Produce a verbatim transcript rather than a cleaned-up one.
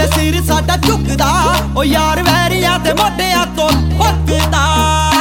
ਵੇ ਸਿਰ ਸਾਡਾ ਝੁਕਦਾ, ਓ ਯਾਰ ਵੈਰੀਆਂ ਤੇ ਮੋਢਿਆਂ ਤੋਂ ਫੱਕਦਾ।